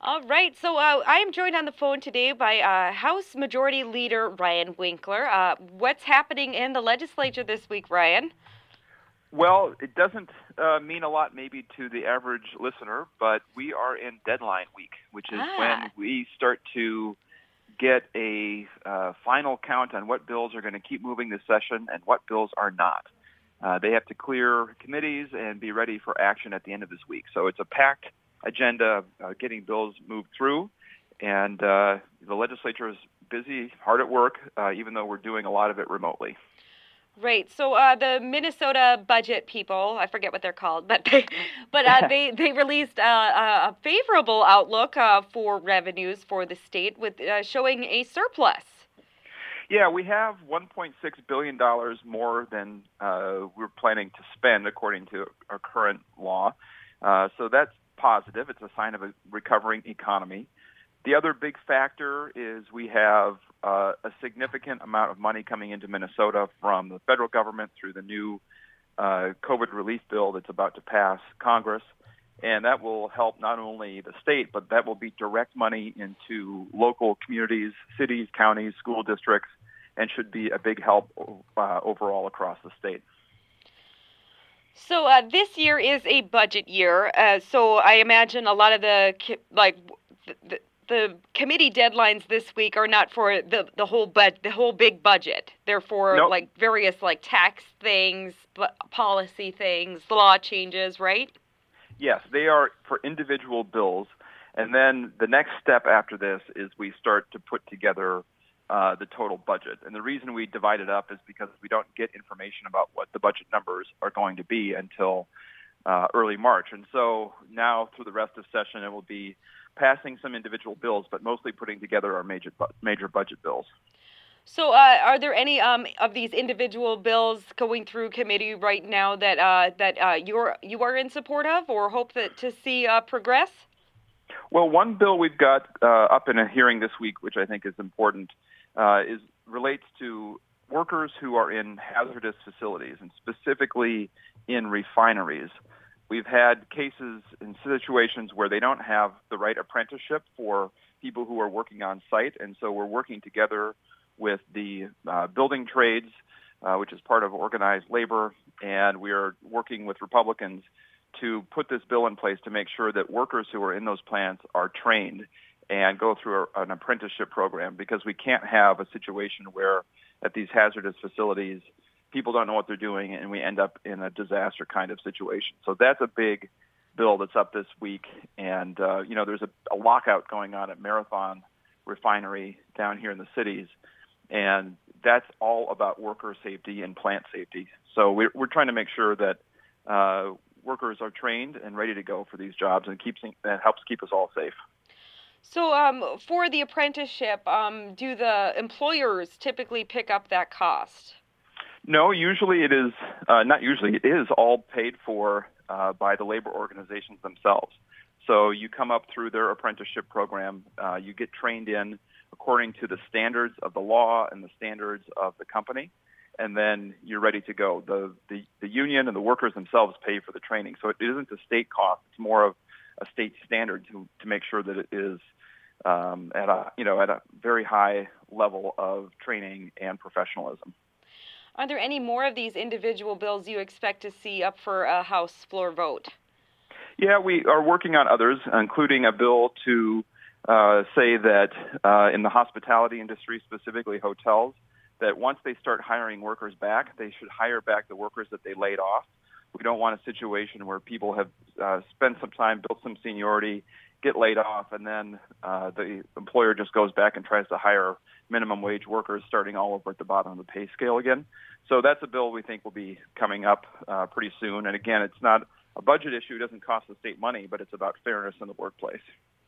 All right, so I am joined on the phone today by House Majority Leader Ryan Winkler. What's happening in the legislature this week, Ryan? Well, it doesn't mean a lot maybe to the average listener, but we are in deadline week, which is Ah, when we start to get a final count on what bills are going to keep moving this session and what bills are not. They have to clear committees and be ready for action at the end of this week. So it's a packed agenda getting bills moved through, and the legislature is busy, hard at work, even though we're doing a lot of it remotely. right. So the Minnesota budget people, I forget what they're called, but they released a favorable outlook for revenues for the state with showing a surplus. Yeah, we have $1.6 billion more than we're planning to spend according to our current law. So that's positive. It's a sign of a recovering economy. The other big factor is we have a significant amount of money coming into Minnesota from the federal government through the new COVID relief bill that's about to pass Congress. And that will help not only the state, but that will be direct money into local communities, cities, counties, school districts, and should be a big help overall across the state. So this year is a budget year. So I imagine a lot of the committee deadlines this week are not for the whole big budget. They're for No, like various like tax things, policy things, law changes, right? yes, they are for individual bills. And then the next step after this is we start to put together the total budget. And the reason we divide it up is because we don't get information about what the budget numbers are going to be until early March. And so now through the rest of session, it will be passing some individual bills, but mostly putting together our major budget bills. So are there any of these individual bills going through committee right now that you are in support of or hope that to see progress? Well, one bill we've got up in a hearing this week, which I think is important, is relates to workers who are in hazardous facilities and specifically in refineries. We've had cases in situations where they don't have the right apprenticeship for people who are working on site, and so we're working together with the building trades, which is part of organized labor, and we are working with Republicans to put this bill in place to make sure that workers who are in those plants are trained and go through an apprenticeship program, because we can't have a situation where at these hazardous facilities people don't know what they're doing and we end up in a disaster kind of situation. So that's a big bill that's up this week. And, there's a lockout going on at Marathon Refinery down here in the cities. And that's all about worker safety and plant safety. So we're trying to make sure that workers are trained and ready to go for these jobs, and that helps keep us all safe. So for the apprenticeship, do the employers typically pick up that cost? No, usually it is not usually. It is all paid for by the labor organizations themselves. So you come up through their apprenticeship program. You get trained in according to the standards of the law and the standards of the company, and then you're ready to go. The union and the workers themselves pay for the training, so it isn't a state cost. It's more of a state standard to make sure that it is at a very high level of training and professionalism. Are there any more of these individual bills you expect to see up for a House floor vote? Yeah, we are working on others, including a bill to say that in the hospitality industry, specifically hotels, that once they start hiring workers back, they should hire back the workers that they laid off. We don't want a situation where people have spent some time, built some seniority, get laid off, and then the employer just goes back and tries to hire minimum wage workers starting all over at the bottom of the pay scale again. So that's a bill we think will be coming up pretty soon. And again, it's not a budget issue. It doesn't cost the state money, but it's about fairness in the workplace.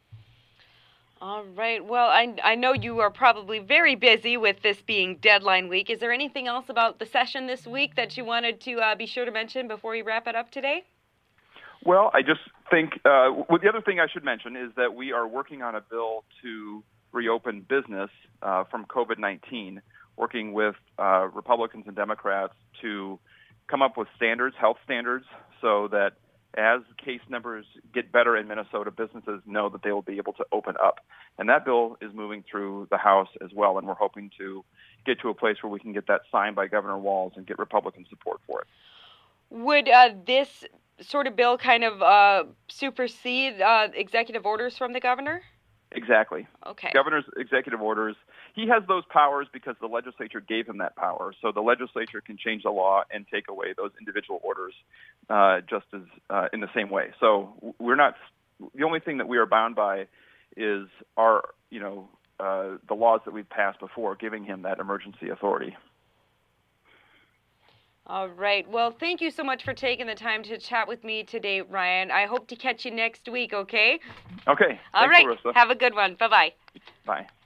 All right. Well, I know you are probably very busy with this being deadline week. Is there anything else about the session this week that you wanted to be sure to mention before we wrap it up today? Well, I just think the other thing I should mention is that we are working on a bill to reopen business from COVID-19, working with Republicans and Democrats to come up with standards, health standards, so that as case numbers get better in Minnesota, businesses know that they will be able to open up. And that bill is moving through the House as well, and we're hoping to get to a place where we can get that signed by Governor Walz and get Republican support for it. Would this sort of bill kind of supersede executive orders from the governor? Exactly. Okay. Governor's executive orders, he has those powers because the legislature gave him that power. So the legislature can change the law and take away those individual orders just as in the same way. So we're not, the only thing that we are bound by is our, the laws that we've passed before, giving him that emergency authority. All right. Well, thank you so much for taking the time to chat with me today, Ryan. I hope to catch you next week, okay? Okay. All Thanks, right. Larissa. Have a good one. Bye-bye. Bye.